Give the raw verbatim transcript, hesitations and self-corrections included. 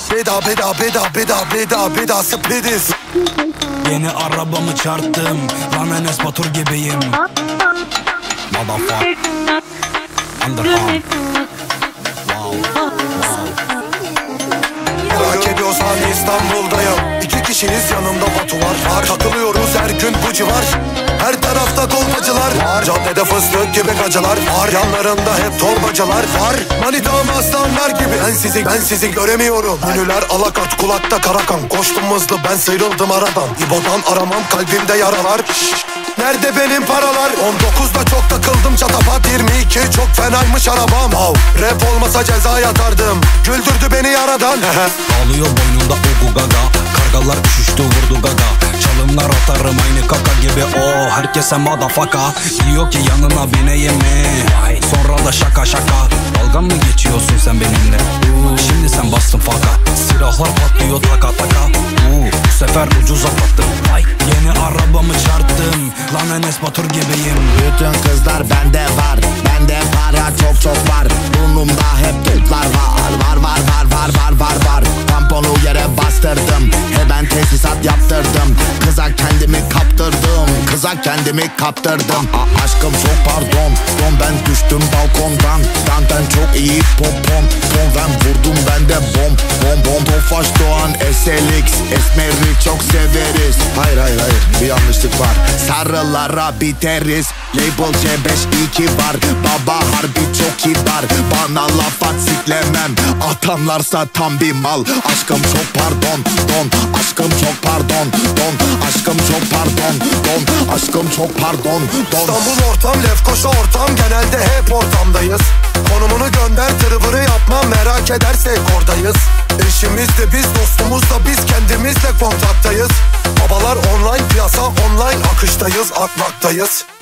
Beda beda beda beda beda beda speediz. Yeni arabamı çarptım, lan Enes Batur gibiyim. Motherfucker Underground. Wow, wow. Merak ediyorsan İstanbul'dayım. İki kişiyiz, yanımda Batu var, var. Takılıyoruz her gün bu civar. Her tarafta kolpacılar var. Caddede fıstık gibi gacılar var. Yanlarında hep torbacılar var. Manitam aslanlar gibi. Ben sizi ben sizi göremiyorum. Ünlüler alakat, kulakta karakan. Koştum hızlı, ben sıyrıldım aradan. İbo'dan aramam, kalbimde yaralar. Şşş, nerede benim paralar? on dokuzda çok takıldım çatapat. Yirmi iki çok fenaymış arabam. Wow, rap olmasa ceza yatardım. Güldürdü beni yaradan. Ağlıyor boynunda ugu gaga. Kargalar üşüştü vurdu gaga. Çalımlar atarım aynı kaka gibi. O herkese motherfucker. Diyor ki yanına bineyim mi? Sonra da şaka şaka. Dalgan mı geçiyorsun sen benimle? Uu, şimdi sen bastın faka. Silahlar patlıyor taka taka. Uu, bu sefer ucuz atlattım. Yeni arabamı çarptım, lan Enes Batur gibiyim. Bütün kızlar bende var. Bende para çok çok var. Burnumda hep toplar var. Var var var var var var var. Tamponu yere bastırdım. Hemen tesisat yaptırdım. Kıza kendimi kaptırdım. Kıza kendimi kaptırdım. A aşkım çok pardon. Don ben düştüm balkondan. Dandan çok iyi pompon. Ton ben vurdum ben de bom. Bom bom Tofaş Doğan S L X. Esmeri çok severiz. Hayır hayır hayır, bir yanlışlık var. Sarılara biteriz. Label C beş iki var. Baba harbi çok kibar. Bana laf at siklemem. Atanlarsa tam bir mal. Aşkım çok pardon don. Aşkım çok pardon don. Aşkım çok pardon don. Aşkım çok pardon don. İstanbul ortam, Lefkoşa ortam. Genelde hep ortamdayız. Konumunu gönder, tırvırı yapma. Merak edersek oradayız. Eşimiz de biz, dostumuz da biz. Kendimizle kontaktayız. Babalar online, piyasa online. Akıştayız, akmaktayız.